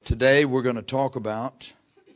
Today we're going to talk about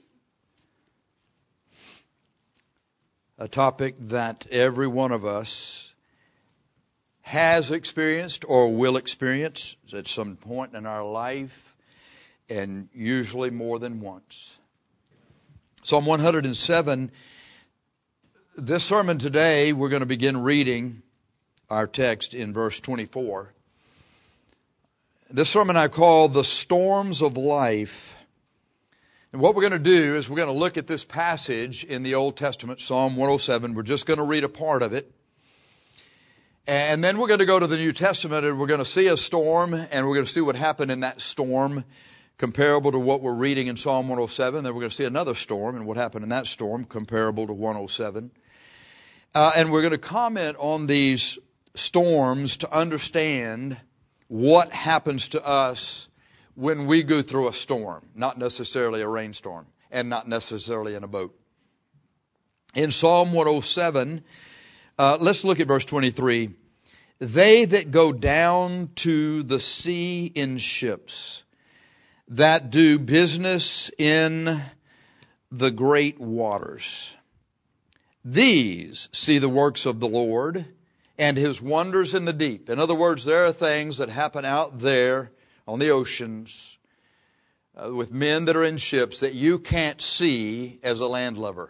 a topic that every one of us has experienced or will experience at some point in our life, and usually more than once. Psalm 107, this sermon today, we're going to begin reading our text in verse 24. This sermon I call The Storms of Life. And what we're going to do is we're going to look at this passage in the Old Testament, Psalm 107. We're just going to read a part of it. And then we're going to go to the New Testament and we're going to see a storm and we're going to see what happened in that storm comparable to what we're reading in Psalm 107. Then we're going to see another storm and what happened in that storm comparable to 107. And we're going to comment on these storms to understand what happens to us when we go through a storm, not necessarily a rainstorm, and not necessarily in a boat. In Psalm 107, let's look at verse 23. They that go down to the sea in ships, that do business in the great waters, these see the works of the Lord and His wonders in the deep. In other words, there are things that happen out there on the oceans with men that are in ships that you can't see as a landlubber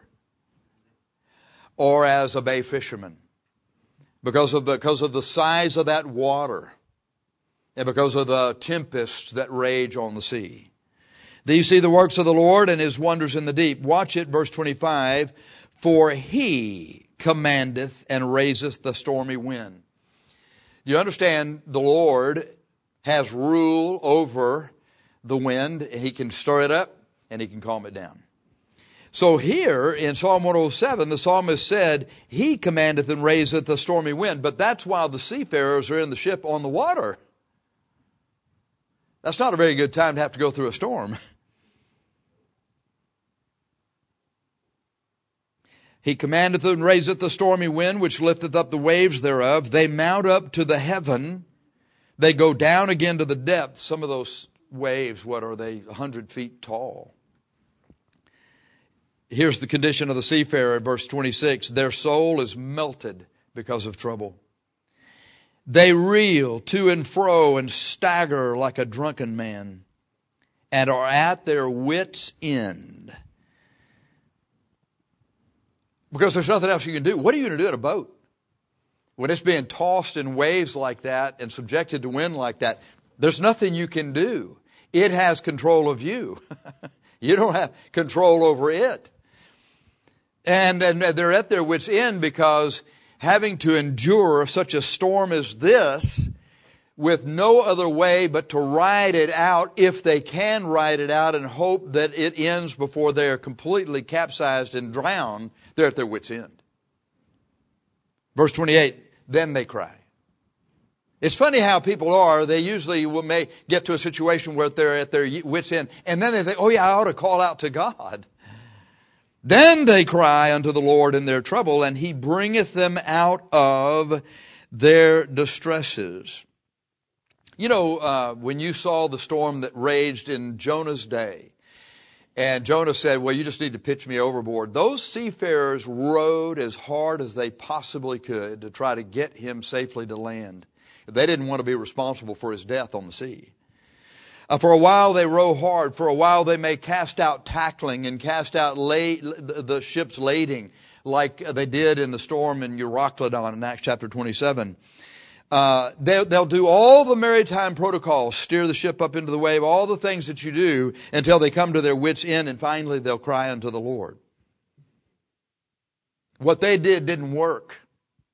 or as a bay fisherman because of the size of that water and because of the tempests that rage on the sea. These see the works of the Lord and His wonders in the deep. Watch it, verse 25. For He commandeth and raiseth the stormy wind. You understand, the Lord has rule over the wind. He can stir it up and He can calm it down. So here in Psalm 107, the psalmist said, He commandeth and raiseth the stormy wind. But that's while the seafarers are in the ship on the water. That's not a very good time to have to go through a storm. He commandeth and raiseth the stormy wind, which lifteth up the waves thereof. They mount up to the heaven. They go down again to the depths. Some of those waves, what are they? 100 feet tall. Here's the condition of the seafarer, verse 26. Their soul is melted because of trouble. They reel to and fro and stagger like a drunken man and are at their wits' end. Because there's nothing else you can do. What are you going to do in a boat? When it's being tossed in waves like that and subjected to wind like that, there's nothing you can do. It has control of you. You don't have control over it. And they're at their wits' end because having to endure such a storm as this with no other way but to ride it out, if they can ride it out and hope that it ends before they are completely capsized and drowned, they're at their wits' end. Verse 28, then they cry. It's funny how people are. They usually may get to a situation where they're at their wits' end, and then they think, oh yeah, I ought to call out to God. Then they cry unto the Lord in their trouble, and He bringeth them out of their distresses. You know, when you saw the storm that raged in Jonah's day, and Jonah said, well, you just need to pitch me overboard. Those seafarers rowed as hard as they possibly could to try to get him safely to land. They didn't want to be responsible for his death on the sea. For a while they row hard. For a while they may cast out tackling and cast out the ship's lading like they did in the storm in Euroclydon in Acts chapter 27. They'll do all the maritime protocols, steer the ship up into the wave, all the things that you do until they come to their wits' end, and finally they'll cry unto the Lord. What they did didn't work.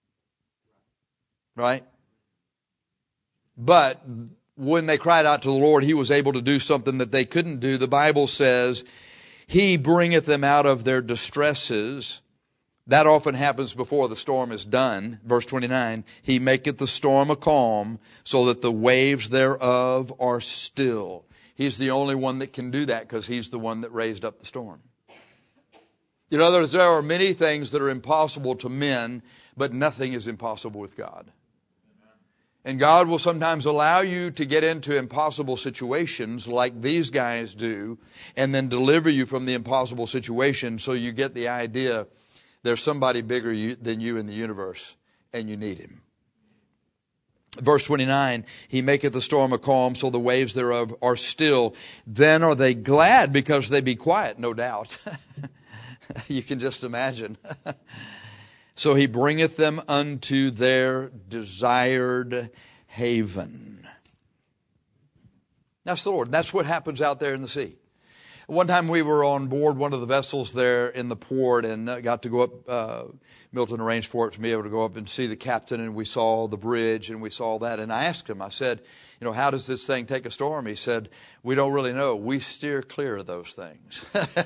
Right? But when they cried out to the Lord, He was able to do something that they couldn't do. The Bible says, He bringeth them out of their distresses. That often happens before the storm is done. Verse 29, He maketh the storm a calm, so that the waves thereof are still. He's the only one that can do that because He's the one that raised up the storm. In other words, there are many things that are impossible to men, but nothing is impossible with God. And God will sometimes allow you to get into impossible situations like these guys do, and then deliver you from the impossible situation so you get the idea there's somebody bigger than you in the universe, and you need Him. Verse 29, He maketh the storm a calm, so the waves thereof are still. Then are they glad because they be quiet, no doubt. You can just imagine. So He bringeth them unto their desired haven. That's the Lord. That's what happens out there in the sea. One time we were on board one of the vessels there in the port and got to go up. Milton arranged for it to be able to go up and see the captain, and we saw the bridge and we saw that. And I asked him, I said, how does this thing take a storm? He said, we don't really know. We steer clear of those things.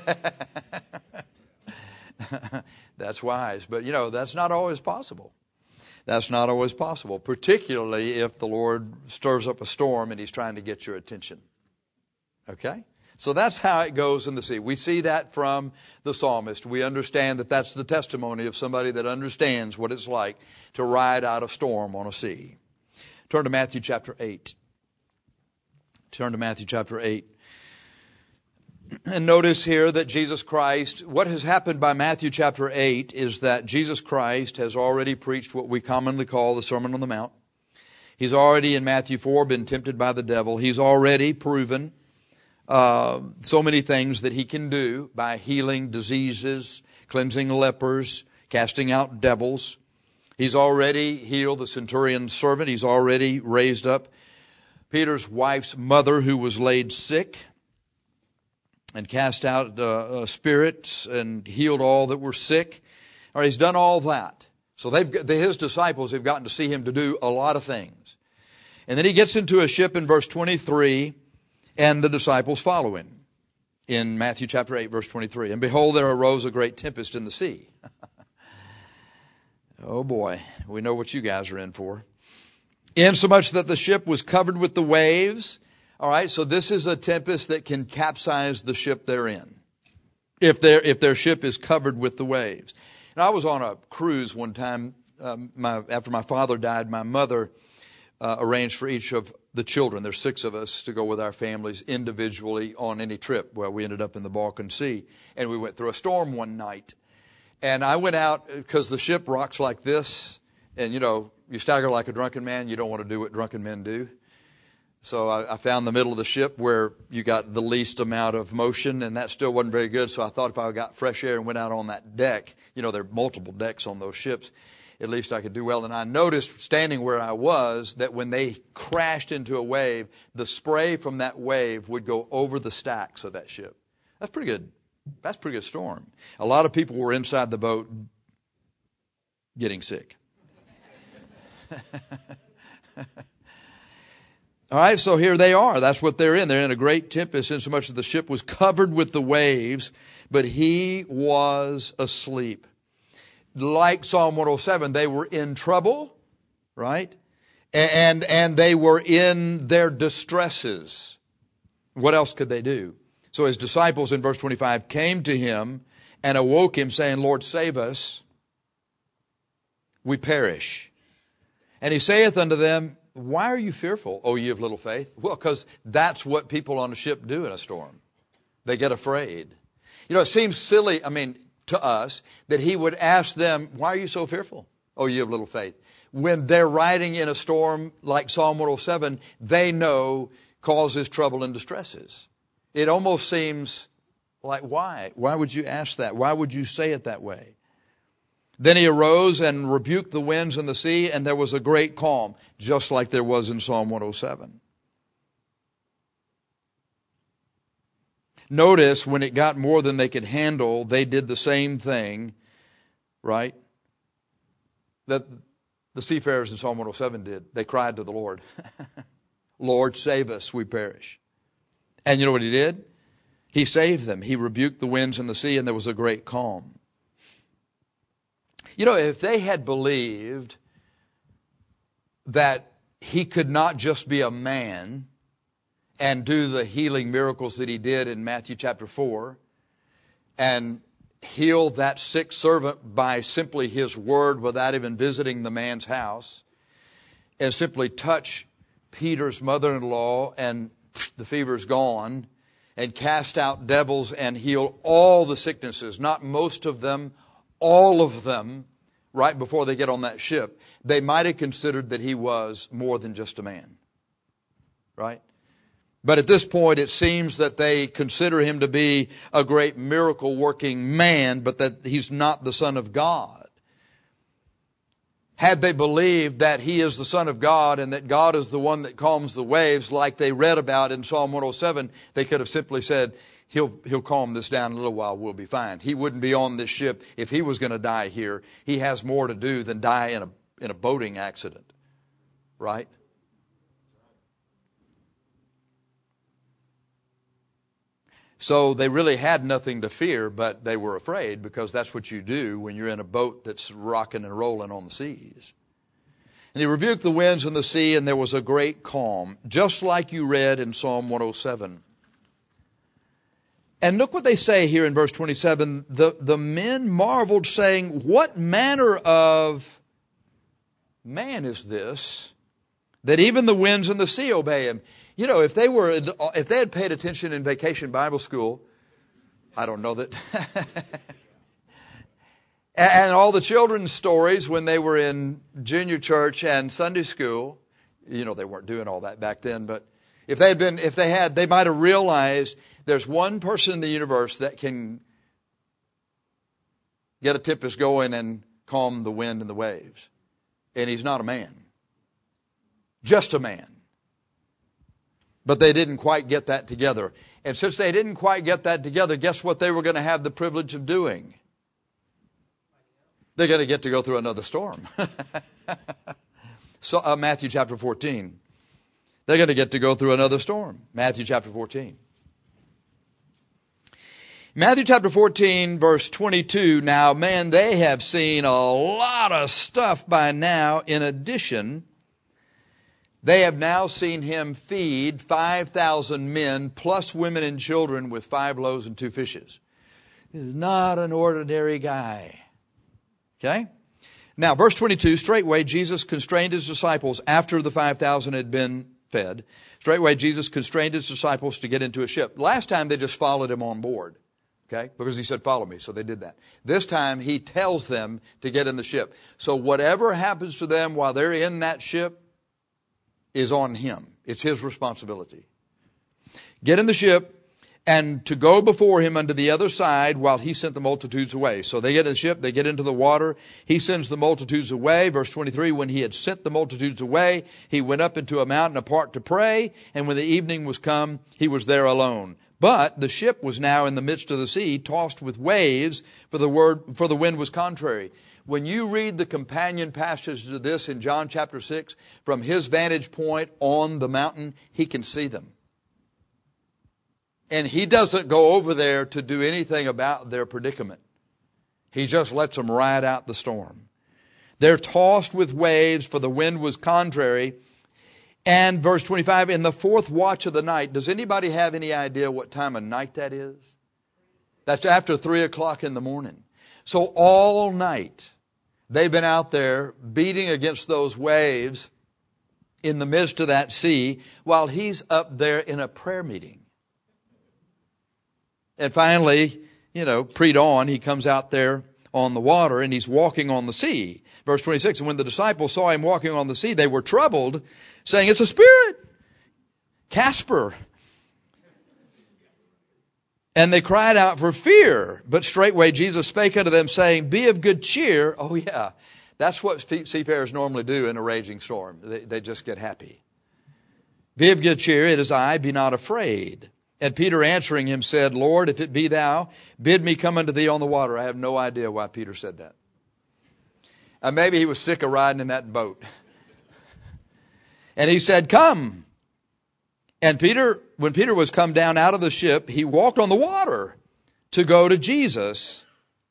That's wise. But, that's not always possible. That's not always possible, particularly if the Lord stirs up a storm and He's trying to get your attention. Okay? So that's how it goes in the sea. We see that from the psalmist. We understand that that's the testimony of somebody that understands what it's like to ride out a storm on a sea. Turn to Matthew chapter 8. Turn to Matthew chapter 8. And notice here that Jesus Christ, what has happened by Matthew chapter 8 is that Jesus Christ has already preached what we commonly call the Sermon on the Mount. He's already in Matthew 4 been tempted by the devil. He's already proven so many things that He can do by healing diseases, cleansing lepers, casting out devils. He's already healed the centurion's servant. He's already raised up Peter's wife's mother who was laid sick, and cast out spirits and healed all that were sick. All right, He's done all that. So His disciples have gotten to see Him to do a lot of things. And then He gets into a ship in verse 23, and the disciples follow Him. In Matthew chapter 8, verse 23. And behold, there arose a great tempest in the sea. Oh boy, we know what you guys are in for. Insomuch that the ship was covered with the waves. All right, so this is a tempest that can capsize the ship they're in, if their ship is covered with the waves. And I was on a cruise one time. After my father died, my mother arranged for each of the children, there's 6 of us, to go with our families individually on any trip. Well, we ended up in the Balkan Sea, and we went through a storm one night. And I went out, because the ship rocks like this, and you stagger like a drunken man. You don't want to do what drunken men do. So I found the middle of the ship where you got the least amount of motion, and that still wasn't very good. So I thought if I got fresh air and went out on that deck, there are multiple decks on those ships, at least I could do well. And I noticed, standing where I was, that when they crashed into a wave, the spray from that wave would go over the stacks of that ship. That's pretty good. That's a pretty good storm. A lot of people were inside the boat getting sick. All right, so here they are. That's what they're in. They're in a great tempest, insomuch that the ship was covered with the waves, but He was asleep. Like Psalm 107, they were in trouble, right? And they were in their distresses. What else could they do? So His disciples in verse 25 came to Him and awoke Him, saying, Lord, save us. We perish. And He saith unto them, why are you fearful, O ye of little faith? Well, because that's what people on a ship do in a storm. They get afraid. It seems silly, to us, that He would ask them, why are you so fearful, O ye of little faith? When they're riding in a storm like Psalm 107, they know causes trouble and distresses. It almost seems like, why? Why would you ask that? Why would you say it that way? Then He arose and rebuked the winds and the sea, and there was a great calm, just like there was in Psalm 107. Notice when it got more than they could handle, they did the same thing, right? That the seafarers in Psalm 107 did. They cried to the Lord. Lord, save us, we perish. And you know what He did? He saved them. He rebuked the winds and the sea, and there was a great calm. If they had believed that He could not just be a man and do the healing miracles that He did in Matthew chapter 4 and heal that sick servant by simply His word without even visiting the man's house, and simply touch Peter's mother-in-law and the fever's gone, and cast out devils and heal all the sicknesses, not most of them, all of them, right before they get on that ship, they might have considered that he was more than just a man. Right? But at this point, it seems that they consider him to be a great miracle-working man, but that he's not the Son of God. Had they believed that he is the Son of God and that God is the one that calms the waves, like they read about in Psalm 107, they could have simply said, he'll calm this down in a little while, we'll be fine. He wouldn't be on this ship if he was going to die here. He has more to do than die in a boating accident. Right? So they really had nothing to fear, but they were afraid, because that's what you do when you're in a boat that's rocking and rolling on the seas. And he rebuked the winds and the sea, and there was a great calm, just like you read in Psalm 107. And look what they say here in verse 27. The men marveled, saying, what manner of man is this, that even the winds and the sea obey him? You know, if they had paid attention in Vacation Bible School, I don't know that. And all the children's stories when they were in junior church and Sunday school, you know, they weren't doing all that back then, but if they might have realized there's one person in the universe that can get a tempest going and calm the wind and the waves. And he's not a man. Just a man. But they didn't quite get that together. And since they didn't quite get that together, guess what they were going to have the privilege of doing? They're going to get to go through another storm. So Matthew chapter 14. They're going to get to go through another storm. Matthew chapter 14. Matthew chapter 14, verse 22. Now, man, they have seen a lot of stuff by now. In addition, they have now seen him feed 5,000 men, plus women and children, with 5 loaves and 2 fishes. He's not an ordinary guy. Okay? Now, verse 22, straightway Jesus constrained his disciples after the 5,000 had been fed. Straightway Jesus constrained his disciples to get into a ship. Last time they just followed him on board. Okay? Because he said, follow me. So they did that. This time he tells them to get in the ship. So whatever happens to them while they're in that ship is on him. It's his responsibility. Get in the ship and to go before him unto the other side while he sent the multitudes away. So they get in the ship, they get into the water. He sends the multitudes away. Verse 23, when he had sent the multitudes away, he went up into a mountain apart to pray. And when the evening was come, he was there alone. But the ship was now in the midst of the sea, tossed with waves, for the wind was contrary. When you read the companion passages to this in John chapter 6, from his vantage point on the mountain, he can see them. And he doesn't go over there to do anything about their predicament. He just lets them ride out the storm. They're tossed with waves, for the wind was contrary. And verse 25, in the 4th watch of the night. Does anybody have any idea what time of night that is? That's after 3 o'clock in the morning. So all night, they've been out there beating against those waves in the midst of that sea while he's up there in a prayer meeting. And finally, pre-dawn, he comes out there on the water and he's walking on the sea. Verse 26, and when the disciples saw him walking on the sea, they were troubled, saying, it's a spirit, Casper. And they cried out for fear. But straightway Jesus spake unto them, saying, be of good cheer. Oh yeah, that's what seafarers normally do in a raging storm. They just get happy. Be of good cheer, it is I, be not afraid. And Peter answering him said, Lord, if it be thou, bid me come unto thee on the water. I have no idea why Peter said that. Maybe he was sick of riding in that boat. And he said, come. And when Peter was come down out of the ship, he walked on the water to go to Jesus.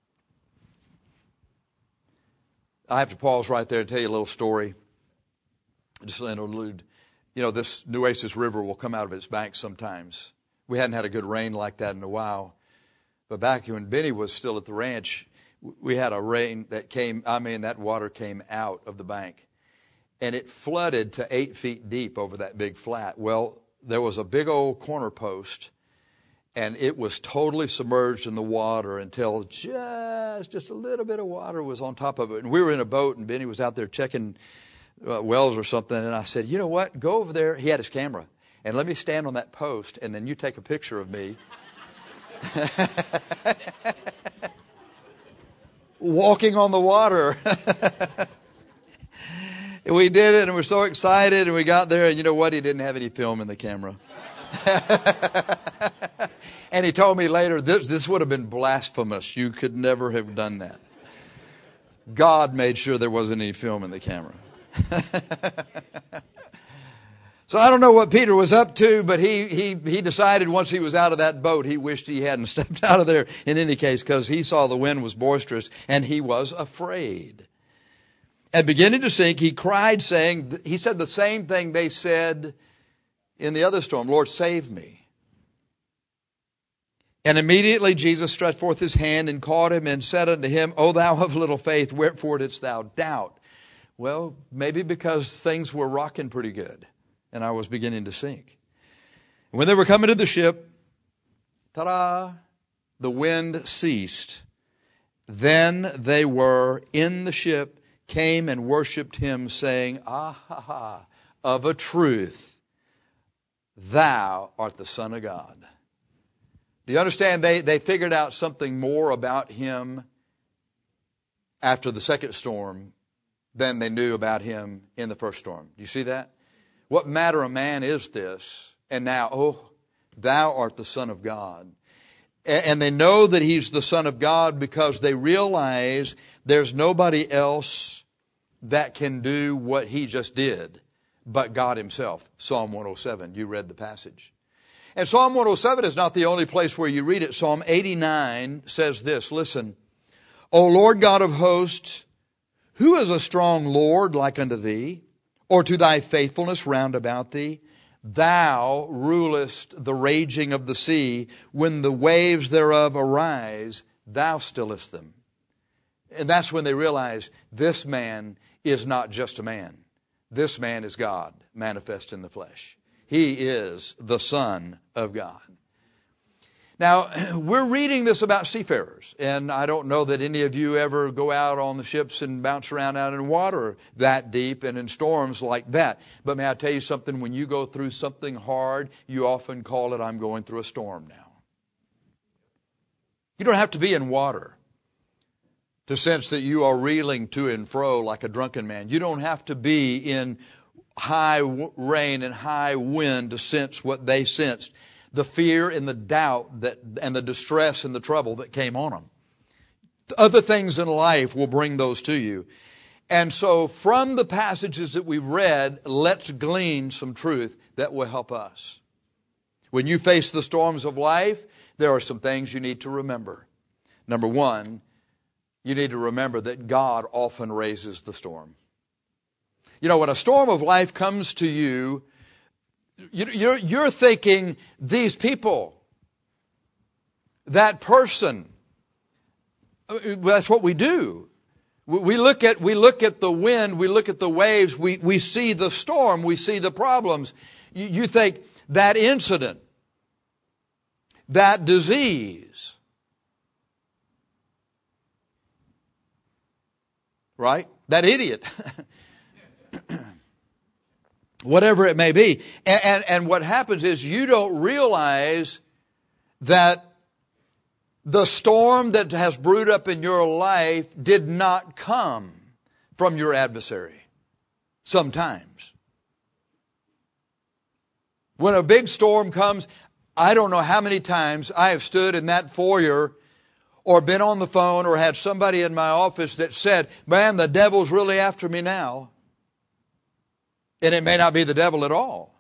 I have to pause right there and tell you a little story. Just an interlude. This Nueces River will come out of its banks sometimes. We hadn't had a good rain like that in a while. But back when Benny was still at the ranch, we had a rain that that water came out of the bank. and it flooded to 8 feet deep over that big flat. Well, there was a big old corner post, and it was totally submerged in the water until just a little bit of water was on top of it. And we were in a boat, and Benny was out there checking wells or something, and I said, you know what, go over there. He had his camera. And let me stand on that post, and then you take a picture of me. Walking on the water. And we did it, and we're so excited, and we got there, and you know what? He didn't have any film in the camera. And he told me later, this would have been blasphemous. You could never have done that. God made sure there wasn't any film in the camera. So I don't know what Peter was up to, but he decided once he was out of that boat, he wished he hadn't stepped out of there in any case, because he saw the wind was boisterous and he was afraid. And beginning to sink, he cried, saying, he said the same thing they said in the other storm, Lord, save me. And immediately Jesus stretched forth his hand and caught him and said unto him, O thou of little faith, wherefore didst thou doubt? Well, maybe because things were rocking pretty good and I was beginning to sink. When they were coming to the ship, ta-da, the wind ceased. Then they were in the ship, came and worshipped him, saying, of a truth, thou art the Son of God. Do you understand? They figured out something more about him after the second storm than they knew about him in the first storm. Do you see that? What manner of man is this? And now, thou art the Son of God. And they know that he's the Son of God because they realize there's nobody else that can do what he just did but God himself. Psalm 107, you read the passage. And Psalm 107 is not the only place where you read it. Psalm 89 says this, listen, O Lord God of hosts, who is a strong Lord like unto thee, or to thy faithfulness round about thee? Thou rulest the raging of the sea. When the waves thereof arise, thou stillest them. And that's when they realize this man is not just a man. This man is God manifest in the flesh. He is the Son of God. Now, we're reading this about seafarers, and I don't know that any of you ever go out on the ships and bounce around out in water that deep and in storms like that. But may I tell you something? When you go through something hard, you often call it, I'm going through a storm now. You don't have to be in water to sense that you are reeling to and fro like a drunken man. You don't have to be in high rain and high wind to sense what they sensed. The fear and the doubt and the distress and the trouble that came on them. Other things in life will bring those to you. And so from the passages that we've read, let's glean some truth that will help us. When you face the storms of life, there are some things you need to remember. Number one, you need to remember that God often raises the storm. You know, when a storm of life comes to you, you're thinking, these people, that person. That's what we do. We look at the wind, we look at the waves, we see the storm, we see the problems. You think that incident, that disease, right? That idiot. Whatever it may be. And what happens is you don't realize that the storm that has brewed up in your life did not come from your adversary. Sometimes. When a big storm comes, I don't know how many times I have stood in that foyer or been on the phone or had somebody in my office that said, man, the devil's really after me now. And it may not be the devil at all.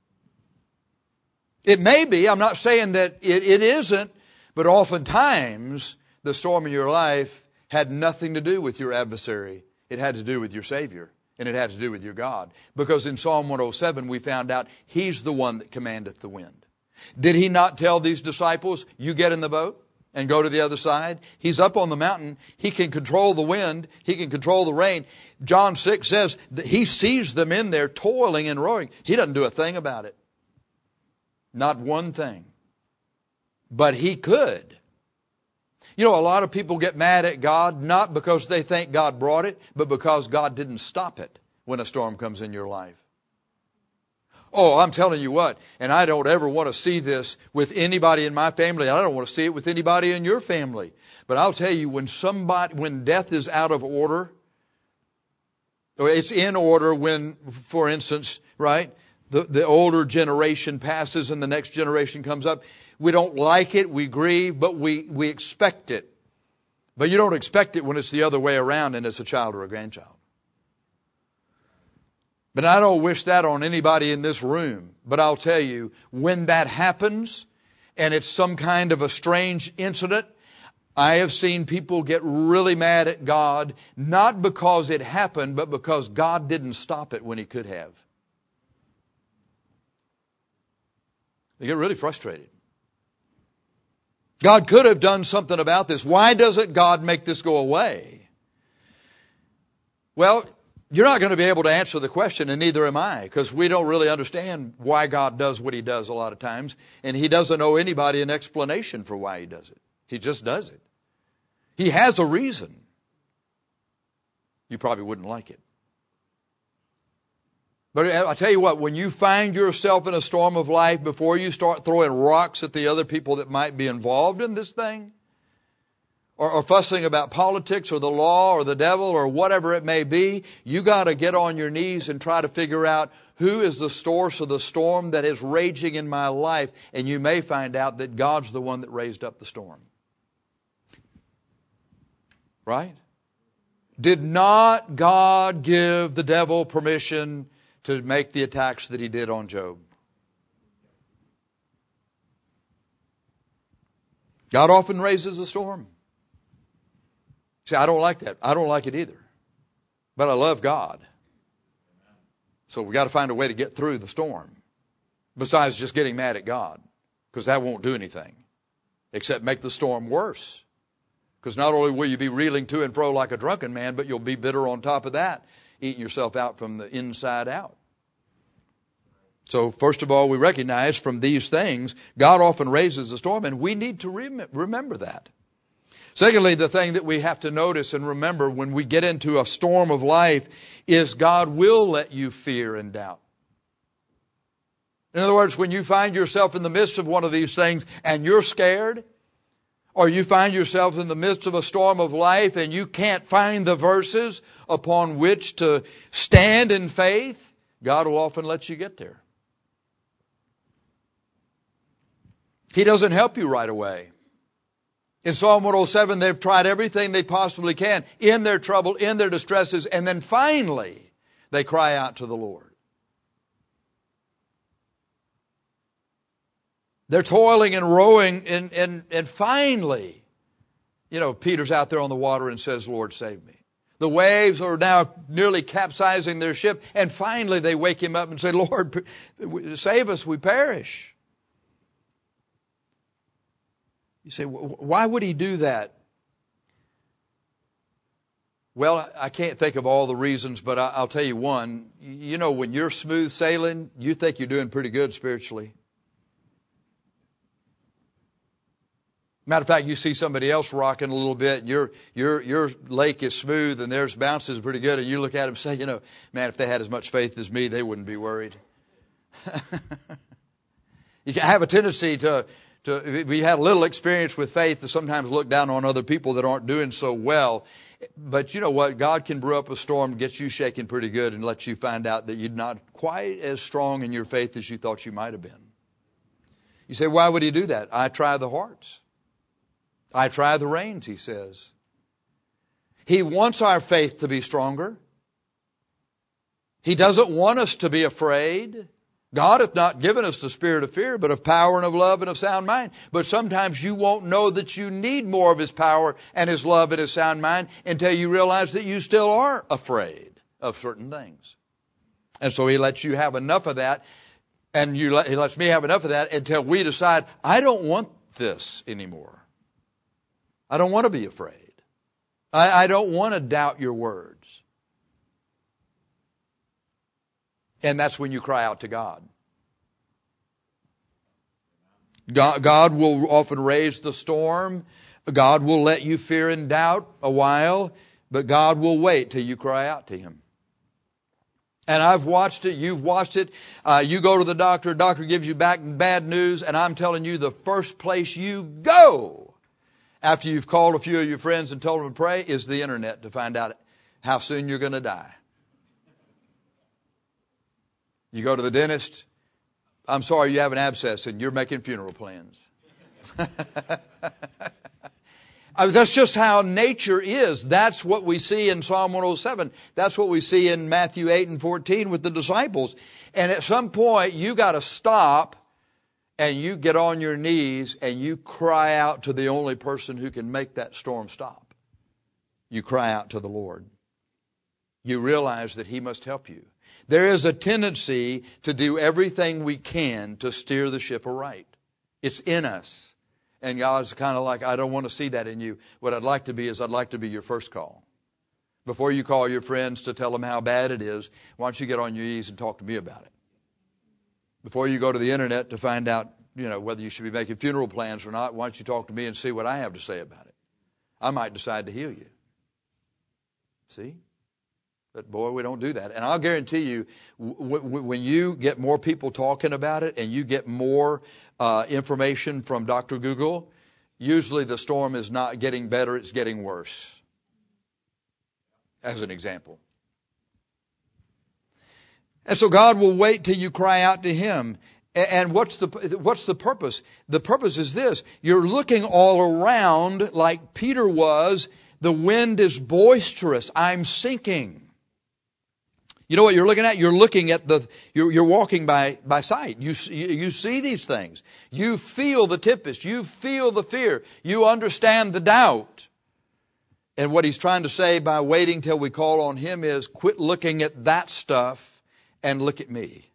It may be. I'm not saying that it isn't. But oftentimes, the storm in your life had nothing to do with your adversary. It had to do with your Savior. And it had to do with your God. Because in Psalm 107, we found out He's the one that commandeth the wind. Did He not tell these disciples, you get in the boat and go to the other side. He's up on the mountain. He can control the wind. He can control the rain. John 6 says that he sees them in there toiling and rowing. He doesn't do a thing about it. Not one thing. But he could. You know, a lot of people get mad at God, not because they think God brought it, but because God didn't stop it when a storm comes in your life. Oh, I'm telling you what, and I don't ever want to see this with anybody in my family. I don't want to see it with anybody in your family. But I'll tell you, when death is out of order, or it's in order when, for instance, right, the older generation passes and the next generation comes up. We don't like it, we grieve, but we expect it. But you don't expect it when it's the other way around and it's a child or a grandchild. But I don't wish that on anybody in this room. But I'll tell you, when that happens and it's some kind of a strange incident, I have seen people get really mad at God, not because it happened, but because God didn't stop it when He could have. They get really frustrated. God could have done something about this. Why doesn't God make this go away? Well, you're not going to be able to answer the question, and neither am I, because we don't really understand why God does what He does a lot of times, and He doesn't owe anybody an explanation for why He does it. He just does it. He has a reason. You probably wouldn't like it. But I tell you what, when you find yourself in a storm of life, before you start throwing rocks at the other people that might be involved in this thing, or fussing about politics or the law or the devil or whatever it may be, you got to get on your knees and try to figure out who is the source of the storm that is raging in my life. And you may find out that God's the one that raised up the storm. Right? Did not God give the devil permission to make the attacks that he did on Job? God often raises a storm. See, I don't like that. I don't like it either. But I love God. So we got to find a way to get through the storm. Besides just getting mad at God. Because that won't do anything. Except make the storm worse. Because not only will you be reeling to and fro like a drunken man, but you'll be bitter on top of that. Eating yourself out from the inside out. So first of all, we recognize from these things, God often raises the storm. And we need to remember that. Secondly, the thing that we have to notice and remember when we get into a storm of life is God will let you fear and doubt. In other words, when you find yourself in the midst of one of these things and you're scared, or you find yourself in the midst of a storm of life and you can't find the verses upon which to stand in faith, God will often let you get there. He doesn't help you right away. In Psalm 107, they've tried everything they possibly can in their trouble, in their distresses, and then finally they cry out to the Lord. They're toiling and rowing, and finally, Peter's out there on the water and says, Lord, save me. The waves are now nearly capsizing their ship, and finally they wake him up and say, Lord, save us, we perish. You say, why would he do that? Well, I can't think of all the reasons, but I'll tell you one. When you're smooth sailing, you think you're doing pretty good spiritually. Matter of fact, you see somebody else rocking a little bit, and your lake is smooth and theirs bounces pretty good, and you look at them and say, man, if they had as much faith as me, they wouldn't be worried. You have a tendency to if you had a little experience with faith, to sometimes look down on other people that aren't doing so well. But you know what? God can brew up a storm, get you shaking pretty good, and let you find out that you're not quite as strong in your faith as you thought you might have been. You say, why would he do that? I try the hearts. I try the reins, he says. He wants our faith to be stronger. He doesn't want us to be afraid. God hath not given us the spirit of fear, but of power and of love and of sound mind. But sometimes you won't know that you need more of His power and His love and His sound mind until you realize that you still are afraid of certain things. And so He lets you have enough of that, and He lets me have enough of that until we decide, I don't want this anymore. I don't want to be afraid. I don't want to doubt your words. And that's when you cry out to God. God will often raise the storm. God will let you fear and doubt a while, but God will wait till you cry out to Him. And I've watched it. You've watched it. You go to the doctor gives you back bad news, and I'm telling you, the first place you go after you've called a few of your friends and told them to pray is the internet to find out how soon you're going to die. You go to the dentist. I'm sorry, you have an abscess and you're making funeral plans. That's just how nature is. That's what we see in Psalm 107. That's what we see in Matthew 8 and 14 with the disciples. And at some point, you got to stop and you get on your knees and you cry out to the only person who can make that storm stop. You cry out to the Lord. You realize that He must help you. There is a tendency to do everything we can to steer the ship aright. It's in us. And God's kind of like, I don't want to see that in you. What I'd like to be is I'd like to be your first call. Before you call your friends to tell them how bad it is, why don't you get on your knees and talk to me about it? Before you go to the internet to find out, whether you should be making funeral plans or not, why don't you talk to me and see what I have to say about it? I might decide to heal you. See? But boy, we don't do that. And I'll guarantee you, when you get more people talking about it and you get more information from Dr. Google, usually the storm is not getting better, it's getting worse. As an example. And so God will wait till you cry out to Him. And what's the purpose? The purpose is this. You're looking all around like Peter was. The wind is boisterous. I'm sinking. You know what you're looking at? You're looking at you're walking by sight. You see these things. You feel the tempest. You feel the fear. You understand the doubt. And what He's trying to say by waiting till we call on Him is quit looking at that stuff and look at me.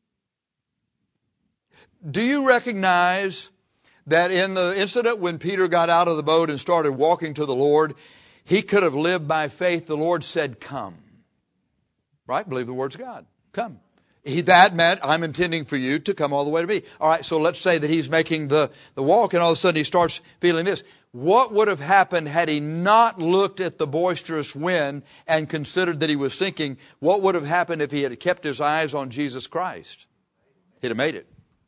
Do you recognize that in the incident when Peter got out of the boat and started walking to the Lord, he could have lived by faith? The Lord said, come. Right? Believe the words of God. Come. That meant, I'm intending for you to come all the way to me. All right, so let's say that he's making the walk and all of a sudden he starts feeling this. What would have happened had he not looked at the boisterous wind and considered that he was sinking? What would have happened if he had kept his eyes on Jesus Christ? He'd have made it.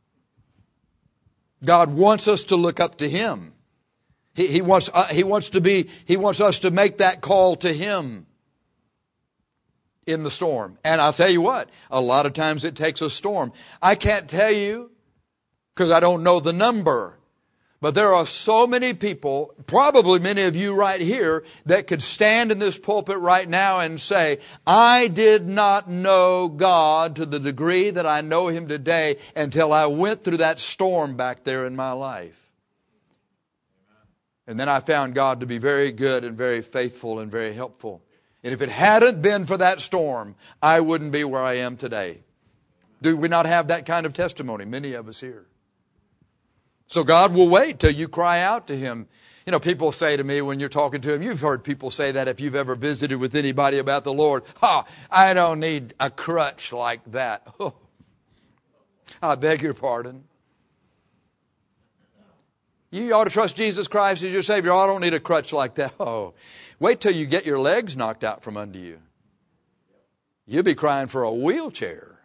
God wants us to look up to Him. He wants us to make that call to Him. In the storm. And I'll tell you what, a lot of times it takes a storm. I can't tell you because I don't know the number. But there are so many people, probably many of you right here, that could stand in this pulpit right now and say, I did not know God to the degree that I know Him today until I went through that storm back there in my life. And then I found God to be very good and very faithful and very helpful. And if it hadn't been for that storm, I wouldn't be where I am today. Do we not have that kind of testimony? Many of us here. So God will wait till you cry out to Him. People say to me when you're talking to Him, you've heard people say that if you've ever visited with anybody about the Lord, I don't need a crutch like that. Oh, I beg your pardon. You ought to trust Jesus Christ as your Savior. I don't need a crutch like that. Oh, wait till you get your legs knocked out from under you. You'll be crying for a wheelchair.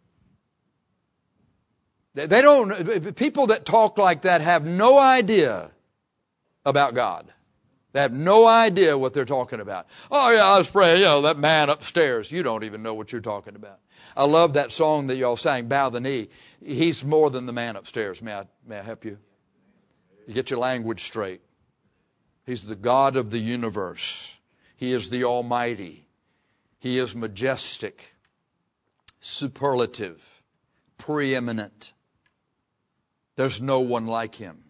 People that talk like that have no idea about God. They have no idea what they're talking about. Oh yeah, I was praying, that man upstairs. You don't even know what you're talking about. I love that song that y'all sang, Bow the Knee. He's more than the man upstairs. May I help you? You get your language straight. He's the God of the universe. He is the Almighty. He is majestic, superlative, preeminent. There's no one like Him.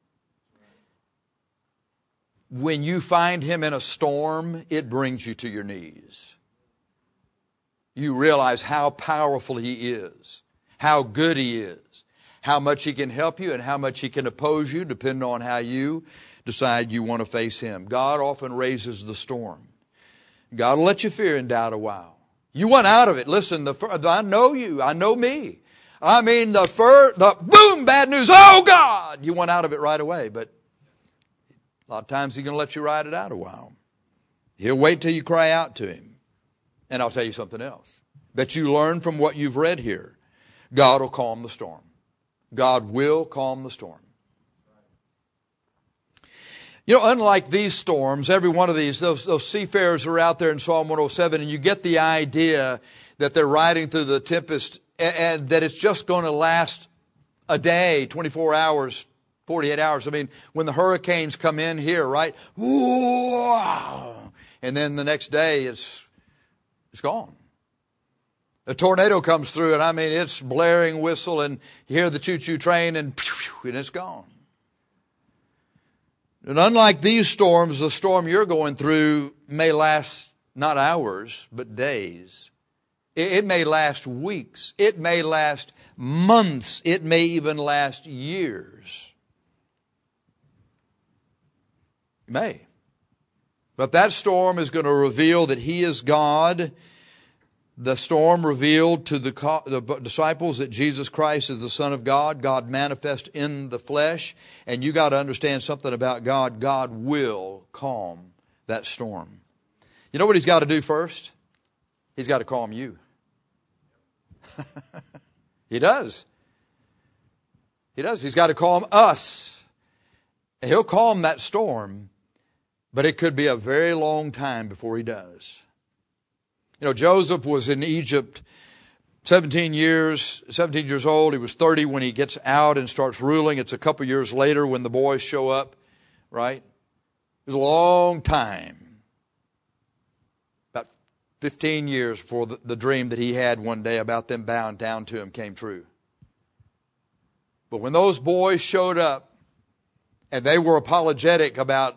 When you find Him in a storm, it brings you to your knees. You realize how powerful He is, how good He is, How much He can help you and how much He can oppose you, depending on how you decide you want to face Him. God often raises the storm. God will let you fear and doubt a while. You want out of it. Listen, I know you. I know me. I mean, the boom, bad news. Oh, God! You want out of it right away. But a lot of times He's going to let you ride it out a while. He'll wait till you cry out to Him. And I'll tell you something else that you learn from what you've read here. God will calm the storm. God will calm the storm. You know, unlike these storms, every one of these, those seafarers are out there in Psalm 107, and you get the idea that they're riding through the tempest and that it's just going to last a day, 24 hours, 48 hours. I mean, when the hurricanes come in here, right? Whoa! And then the next day it's gone. A tornado comes through, and I mean, it's blaring whistle, and you hear the choo-choo train, and it's gone. And unlike these storms, the storm you're going through may last not hours, but days. It may last weeks. It may last months. It may even last years. It may. But that storm is going to reveal that He is God. The storm revealed to the disciples that Jesus Christ is the Son of God, God manifest in the flesh. And you got to understand something about God. God will calm that storm. You know what He's got to do first? He's got to calm you. He does. He does. He's got to calm us. And He'll calm that storm, but it could be a very long time before He does. You know, Joseph was in Egypt 17 years old. He was 30 when he gets out and starts ruling. It's a couple years later when the boys show up, right? It was a long time. About 15 years before the dream that he had one day about them bowing down to him came true. But when those boys showed up and they were apologetic about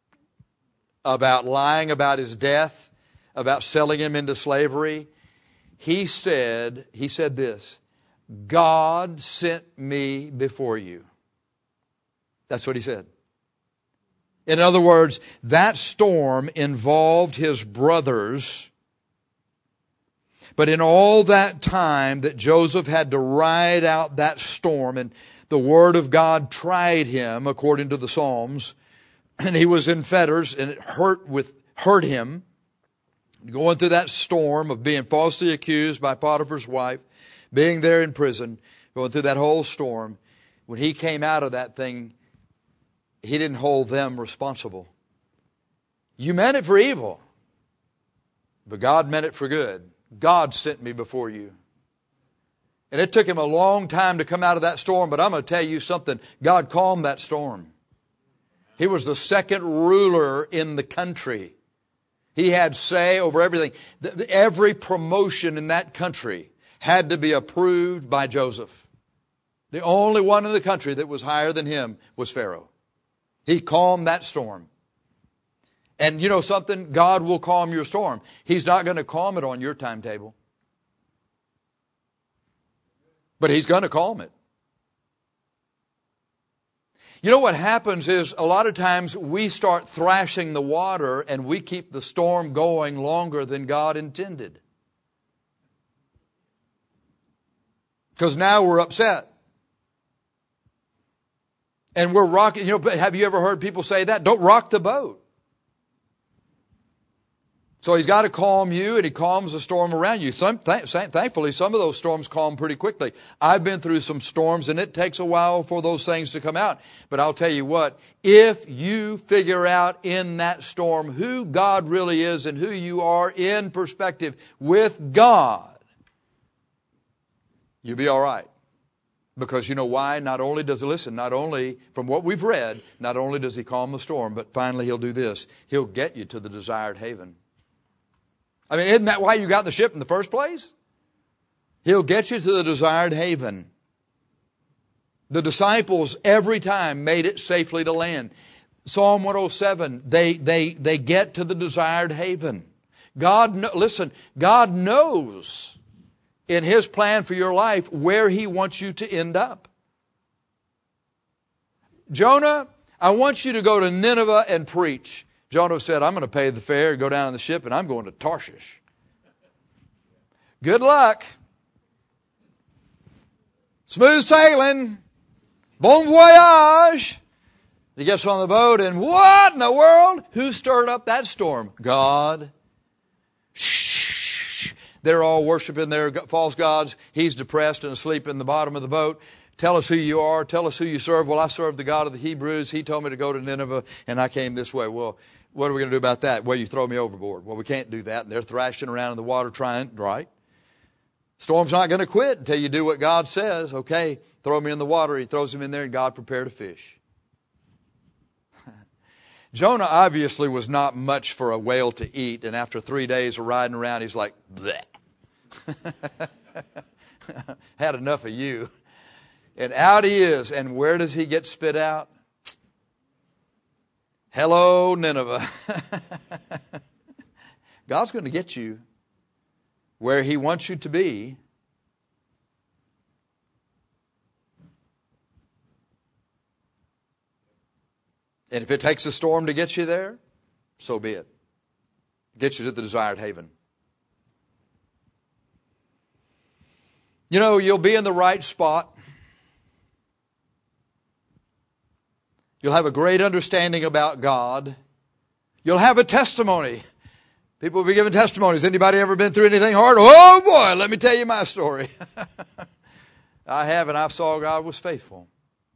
lying about his death, about selling him into slavery, he said this, God sent me before you. That's what he said. In other words, that storm involved his brothers. But in all that time that Joseph had to ride out that storm, and the Word of God tried him, according to the Psalms, and he was in fetters, and it hurt him, going through that storm of being falsely accused by Potiphar's wife, being there in prison, going through that whole storm. When he came out of that thing, he didn't hold them responsible. You meant it for evil, but God meant it for good. God sent me before you. And it took him a long time to come out of that storm, but I'm going to tell you something. God calmed that storm. He was the second ruler in the country. He had say over everything. Every promotion in that country had to be approved by Joseph. The only one in the country that was higher than him was Pharaoh. He calmed that storm. And you know something? God will calm your storm. He's not going to calm it on your timetable. But He's going to calm it. You know what happens is a lot of times we start thrashing the water and we keep the storm going longer than God intended. Because now we're upset. And we're rocking. You know, have you ever heard people say that? Don't rock the boat. So He's got to calm you, and He calms the storm around you. Thankfully, some of those storms calm pretty quickly. I've been through some storms, and it takes a while for those things to come out. But I'll tell you what, if you figure out in that storm who God really is and who you are in perspective with God, you'll be all right. Because you know why? Not only from what we've read, not only does He calm the storm, but finally He'll do this. He'll get you to the desired haven. I mean, isn't that why you got the ship in the first place? He'll get you to the desired haven. The disciples every time made it safely to land. Psalm 107, they get to the desired haven. God knows in His plan for your life where He wants you to end up. Jonah, I want you to go to Nineveh and preach. Jonah said, I'm going to pay the fare, go down on the ship, and I'm going to Tarshish. Good luck. Smooth sailing. Bon voyage. He gets on the boat, and what in the world? Who stirred up that storm? God. Shh. They're all worshiping their false gods. He's depressed and asleep in the bottom of the boat. Tell us who you are. Tell us who you serve. Well, I serve the God of the Hebrews. He told me to go to Nineveh, and I came this way. Well, what are we going to do about that? Well, you throw me overboard. Well, we can't do that. And they're thrashing around in the water trying, right? Storm's not going to quit until you do what God says. Okay, throw me in the water. He throws him in there, and God prepared a fish. Jonah obviously was not much for a whale to eat, and after 3 days of riding around, he's like, bleh. Had enough of you. And out he is. And where does he get spit out? Hello, Nineveh. God's going to get you where He wants you to be. And if it takes a storm to get you there, so be it. Get you to the desired haven. You know, you'll be in the right spot. You'll have a great understanding about God. You'll have a testimony. People will be giving testimonies. Anybody ever been through anything hard? Oh boy, let me tell you my story. I have, and I saw God was faithful.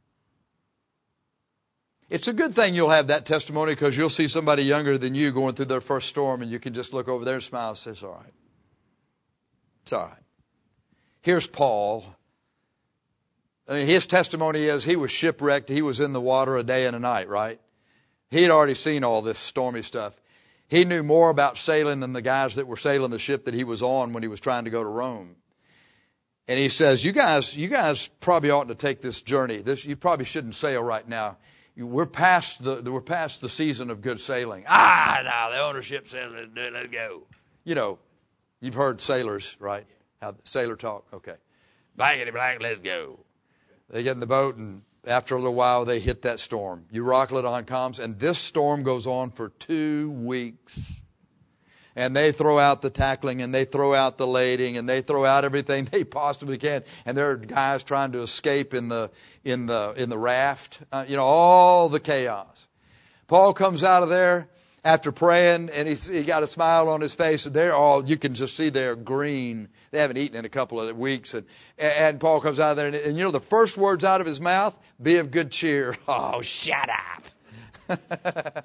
It's a good thing you'll have that testimony, because you'll see somebody younger than you going through their first storm, and you can just look over there and smile and say, it's all right. It's all right. Here's Paul. I mean, his testimony is he was shipwrecked. He was in the water a day and a night, right? He had already seen all this stormy stuff. He knew more about sailing than the guys that were sailing the ship that he was on when he was trying to go to Rome. And he says, you guys probably oughtn't to take this journey. You probably shouldn't sail right now. We're past the season of good sailing. No, the ownership says let's go. You know, you've heard sailors, right? How sailor talk. Okay. Blankety blank, let's go. They get in the boat, and after a little while, they hit that storm. You rock it on comms, and this storm goes on for 2 weeks. And they throw out the tackling, and they throw out the lading, and they throw out everything they possibly can. And there are guys trying to escape in the raft. All the chaos. Paul comes out of there after praying, and he got a smile on his face, and you can just see they're green. They haven't eaten in a couple of weeks. And Paul comes out of there, and the first words out of his mouth, be of good cheer. Oh, shut up.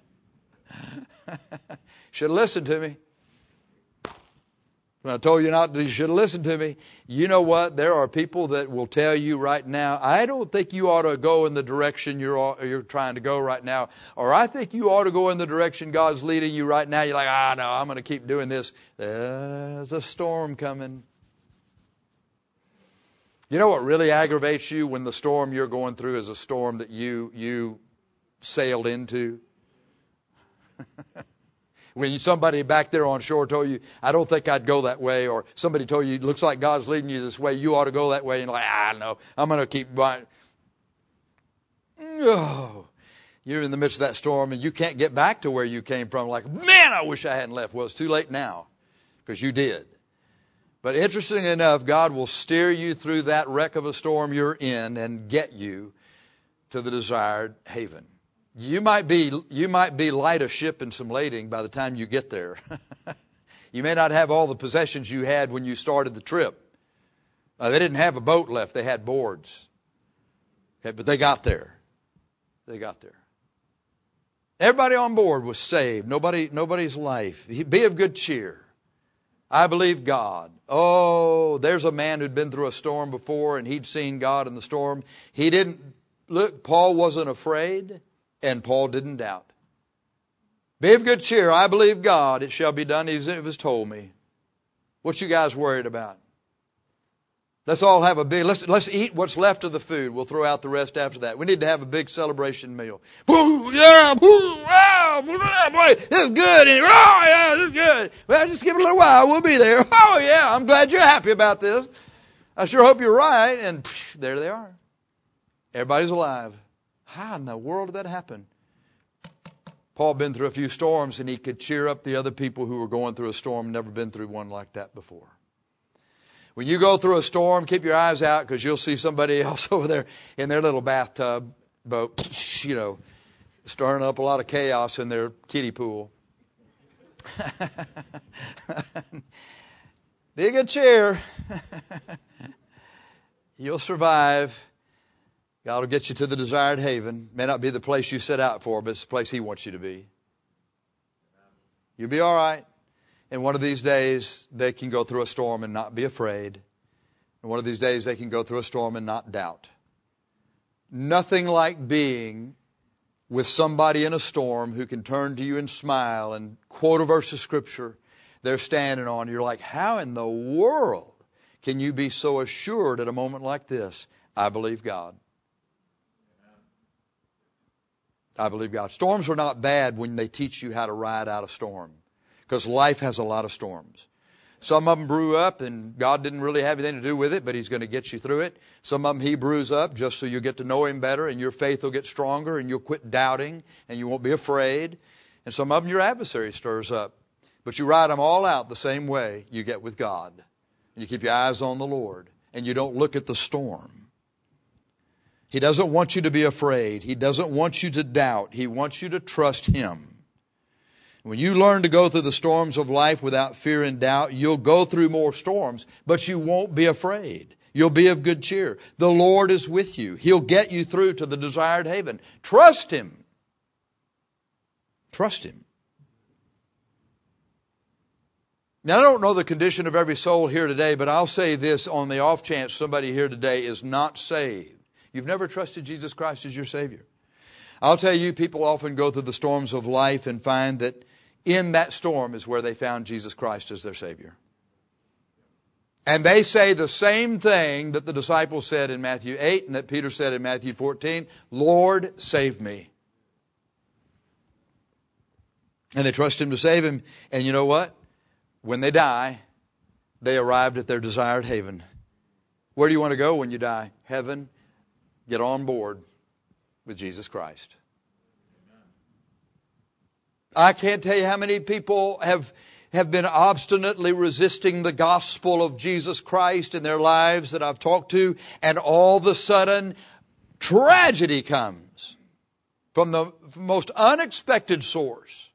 Should have listened to me. When I told you not to, you should have listened to me. You know what? There are people that will tell you right now, I don't think you ought to go in the direction you're trying to go right now. Or I think you ought to go in the direction God's leading you right now. You're like, no, I'm going to keep doing this. There's a storm coming. You know what really aggravates you when the storm you're going through is a storm that you sailed into? When somebody back there on shore told you, I don't think I'd go that way, or somebody told you, it looks like God's leading you this way, you ought to go that way, and you're like, no, I'm going to keep going. Oh, you're in the midst of that storm, and you can't get back to where you came from. Like, man, I wish I hadn't left. Well, it's too late now, because you did. But interestingly enough, God will steer you through that wreck of a storm you're in and get you to the desired haven. You might be light of ship and some lading by the time you get there. You may not have all the possessions you had when you started the trip. They didn't have a boat left. They had boards. Okay, but they got there. They got there. Everybody on board was saved. Nobody's life. Be of good cheer. I believe God. Oh, there's a man who'd been through a storm before, and he'd seen God in the storm. He didn't look. Paul wasn't afraid. And Paul didn't doubt. Be of good cheer. I believe God. It shall be done as it was told me. What you guys worried about? Let's all have a big, let's eat what's left of the food. We'll throw out the rest after that. We need to have a big celebration meal. Yeah, boy, this is good. Oh, yeah, this is good. Well, just give it a little while. We'll be there. Oh, yeah, I'm glad you're happy about this. I sure hope you're right. And there they are. Everybody's alive. How in the world did that happen? Paul had been through a few storms, and he could cheer up the other people who were going through a storm, never been through one like that before. When you go through a storm, keep your eyes out, because you'll see somebody else over there in their little bathtub boat, stirring up a lot of chaos in their kiddie pool. Be a good cheer. You'll survive. God will get you to the desired haven. May not be the place you set out for, but it's the place He wants you to be. You'll be all right. And one of these days, they can go through a storm and not be afraid. And one of these days, they can go through a storm and not doubt. Nothing like being with somebody in a storm who can turn to you and smile and quote a verse of Scripture they're standing on. You're like, how in the world can you be so assured at a moment like this? I believe God. I believe God. Storms are not bad when they teach you how to ride out a storm, because life has a lot of storms. Some of them brew up and God didn't really have anything to do with it, but He's going to get you through it. Some of them He brews up just so you'll get to know Him better and your faith will get stronger and you'll quit doubting and you won't be afraid. And some of them your adversary stirs up. But you ride them all out the same way you get with God. And you keep your eyes on the Lord and you don't look at the storm. He doesn't want you to be afraid. He doesn't want you to doubt. He wants you to trust Him. When you learn to go through the storms of life without fear and doubt, you'll go through more storms, but you won't be afraid. You'll be of good cheer. The Lord is with you. He'll get you through to the desired haven. Trust Him. Trust Him. Now, I don't know the condition of every soul here today, but I'll say this on the off chance somebody here today is not saved. You've never trusted Jesus Christ as your Savior. I'll tell you, people often go through the storms of life and find that in that storm is where they found Jesus Christ as their Savior. And they say the same thing that the disciples said in Matthew 8 and that Peter said in Matthew 14, Lord, save me. And they trust Him to save Him. And you know what? When they die, they arrived at their desired haven. Where do you want to go when you die? Heaven. Get on board with Jesus Christ. I can't tell you how many people have been obstinately resisting the gospel of Jesus Christ in their lives that I've talked to, and all of a sudden, tragedy comes from the most unexpected source.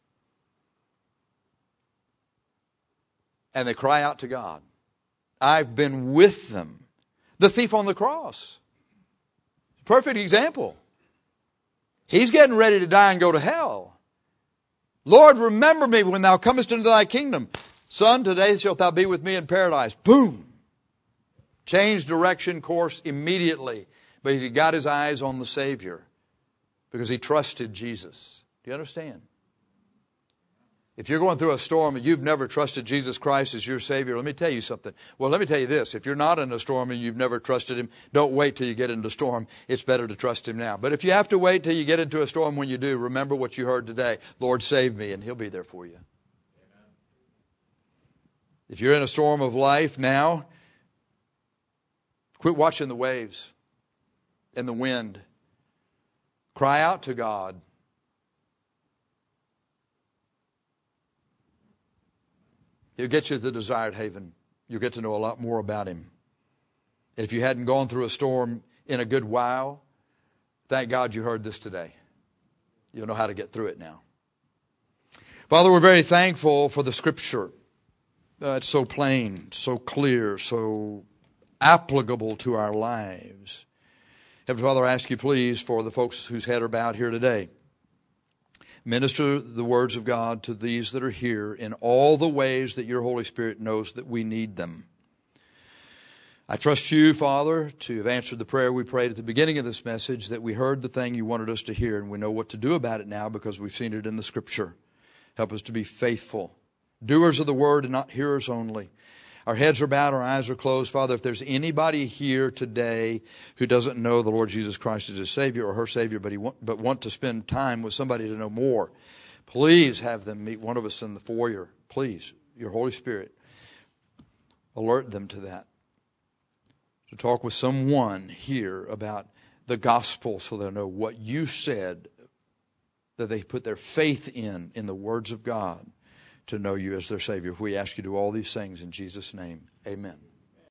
And they cry out to God. I've been with them. The thief on the cross. Perfect example. He's getting ready to die and go to hell. Lord, remember me when thou comest into thy kingdom. Son, today shalt thou be with me in paradise. Boom. Changed direction, course immediately. But he got his eyes on the Savior because he trusted Jesus. Do you understand? If you're going through a storm and you've never trusted Jesus Christ as your Savior, let me tell you something. Well, let me tell you this. If you're not in a storm and you've never trusted Him, don't wait till you get into a storm. It's better to trust Him now. But if you have to wait till you get into a storm, when you do, remember what you heard today. Lord, save me, and He'll be there for you. Amen. If you're in a storm of life now, quit watching the waves and the wind. Cry out to God. He'll get you to the desired haven. You'll get to know a lot more about Him. And if you hadn't gone through a storm in a good while, thank God you heard this today. You'll know how to get through it now. Father, we're very thankful for the Scripture. It's so plain, so clear, so applicable to our lives. Heavenly Father, I ask you please for the folks whose head are bowed here today. Minister the words of God to these that are here in all the ways that your Holy Spirit knows that we need them. I trust you, Father, to have answered the prayer we prayed at the beginning of this message, that we heard the thing you wanted us to hear, and we know what to do about it now because we've seen it in the Scripture. Help us to be faithful, doers of the word and not hearers only. Our heads are bowed, our eyes are closed. Father, if there's anybody here today who doesn't know the Lord Jesus Christ as his Savior or her Savior, but want to spend time with somebody to know more, please have them meet one of us in the foyer. Please, your Holy Spirit, alert them to that. To talk with someone here about the gospel so they'll know what you said, that they put their faith in the words of God to know you as their Savior. We ask you to do all these things in Jesus' name. Amen.